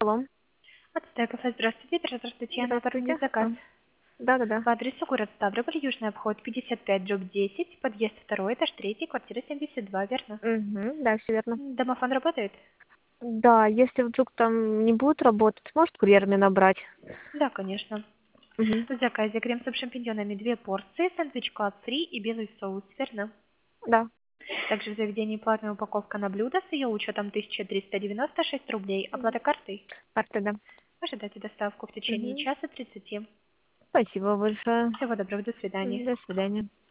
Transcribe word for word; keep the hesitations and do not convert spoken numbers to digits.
алло. Отстая кафе, здравствуйте. Здравствуйте, Татьяна, оформить Здравствуйте. заказ. Да-да-да. По адресу город Ставрополь, Южный обход, пятьдесят пять, дробь десять, подъезд второй, этаж третий, квартира семьдесят два, верно? Угу, да, все верно. М, Домофон работает? Да, если вдруг там не будет работать, может курьер мне набрать? Да, конечно. Угу. В заказе крем-суп с шампиньонами две порции, сэндвич клаб фри и белый соус, верно? Да. Также в заведении платная упаковка на блюдо с ее учетом тысяча триста девяносто шесть рублей. Мгм. Оплата картой. Карта, да. Ожидайте доставку в течение Угу. часа тридцати. Спасибо большое. Всего доброго, до свидания. До свидания.